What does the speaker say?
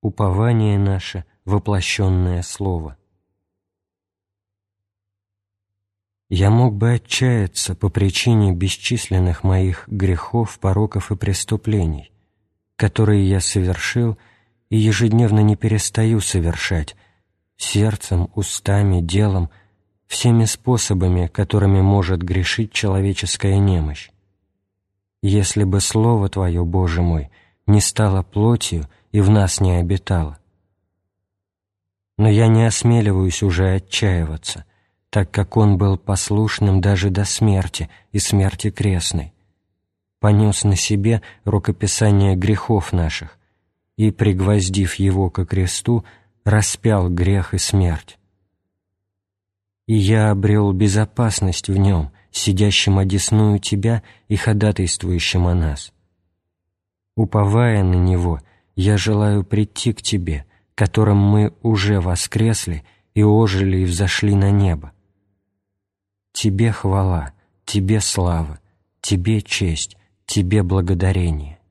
упование наше — воплощенное Слово. Я мог бы отчаяться по причине бесчисленных моих грехов, пороков и преступлений, которые я совершил и ежедневно не перестаю совершать, сердцем, устами, делом, всеми способами, которыми может грешить человеческая немощь. Если бы Слово Твое, Боже мой, не стало плотью и в нас не обитало. Но я не осмеливаюсь уже отчаиваться, так как Он был послушным даже до смерти и смерти крестной, понес на себе рукописание грехов наших и, пригвоздив Его ко кресту, распял грех и смерть. И я обрел безопасность в Нем, сидящим одесную Тебя и ходатайствующим о нас. Уповая на Него, я желаю прийти к Тебе, которым мы уже воскресли и ожили и взошли на небо. Тебе хвала, Тебе слава, Тебе честь, Тебе благодарение.